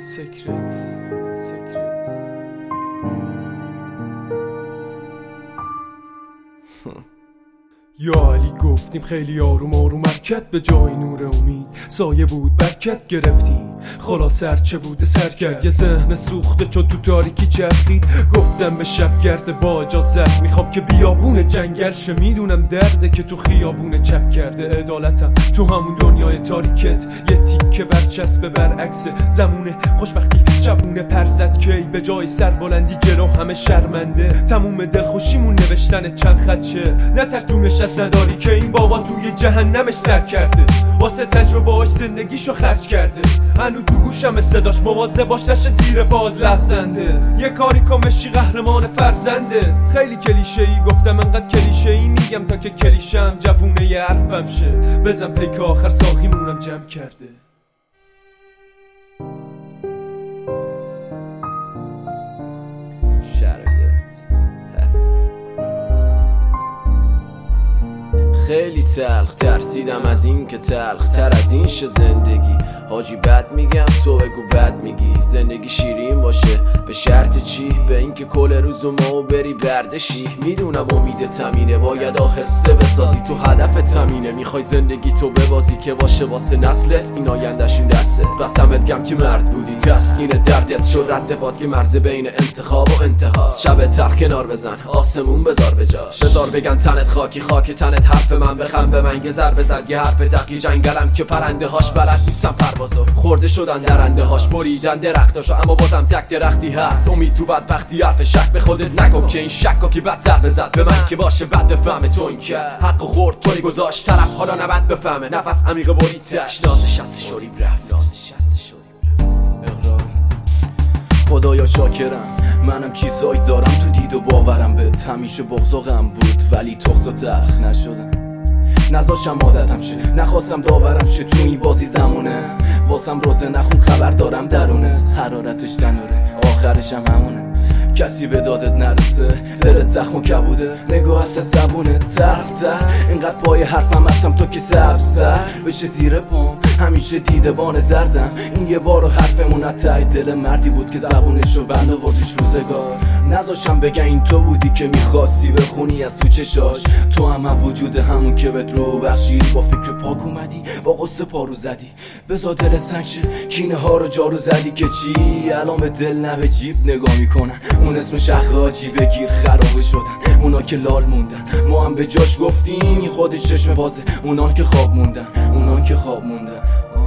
سکرت یا علی گفتیم خیلی آروم آروم حرکت به جای نور امید سایه بود برکت گرفتیم خلاص هرچه بوده سر کرد یه ذهن سوخته چون تو تاریکی چرخید گفتم به شب گرد با اجازت میخوام که بیابون جنگل شه میدونم درده که تو خیابون چپ کرده عدالتم تو همون دنیای تاریکت یه تیکه برچسب برعکس زمونه خوشبختی شبونه پرزد کی به جای سربلندی جلو همه شرمنده تموم دلخوشیمون نوشتن چند خدشه نترس تو نشست نداری که این بابا توی جهنمش سر کرده واسه تجربه‌اش زندگیشو خرج کرده هنوز تو گوشم صداش مواظب باش نشه زیر باز لغزنده یه کاری کمشی قهرمان فرزنده خیلی کلیشه‌ای گفتم انقدر کلیشه‌ای میگم تا که کلیشم جوونه ی حرفم شه بزن پیک آخر ساقیمونم جمع کرده خیلی تلخ ترسیدم از این که تلخ تر از این شه زندگی حاجی بد میگم تو بگو بد میگی زندگی شیرین باشه به شرط چی به اینکه کل روزو ما بری بردشی میدونم امید تمینه باید آهسته بسازی تو هدف تمینه میخوای زندگی تو ببازی که باشه واسه نسلت این آیندهش این دستت بستمت گم که مرد بودی تسکین دردت شد رد باد که مرز بین انتخاب و انتهاست شب تلخ کنار بزن آسمون بذار بجاش بذار بگن تنت خاکی خاک تنت حرف من بخم به من گذر بزد یه حرف دقی جنگلم که پرنده هاش بلد نیستم پروازو خورده شدن درنده هاش بریدن درختاشو اما بازم تک درختی هست امید تو بدبختی حرف شک به خودت نکن که این شکا که بد ضربه زد به من که باشه بد بفهمه تو این که حق خورد طوری گذاشت طرف حالا نبد بفهمه نفس عمیق بریدش ناز شست شریب رفت اقرار خدایا شاکرم منم چیزایی دارم تو دید و باورم بهت همیشه بغضاقم بود ولی تخص و تلخ نشدم نذاشم عادتم شه نخواستم داورم شه تو این بازی زمونه واسم روزه نخون خبر دارم درونت حرارتش تنوره آخرشم همونه کسی به دادت نرسه دلت زخم و کبوده نگاهت زبونت تختر اینقدر پای حرفم هستم تو که سبزتر بشه زیر پام همیشه دیدبان دردم این یه بار و حرفمون تای دل مردی بود که زبونشو بند آوردیش روزگار نذاشم بگن این تو بودی که میخواستی بخونی از تو چشاش تو هم وجود همون که بهت رو بخشید با فکر پاک اومدی با قصه پارو زدی بذار دل سنگ شه کینه ها رو جارو زدی که چی الان به دل نه به جیب نگاه میکنن اون اسم شخراجی بگیر خرابه شدن اونا که لال موندن ما هم به جاش گفتیم این خودش چشم بازه اونان که خواب موندن اونان که خواب موندن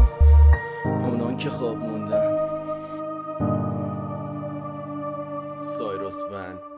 اونان که خواب موندن سایروس بند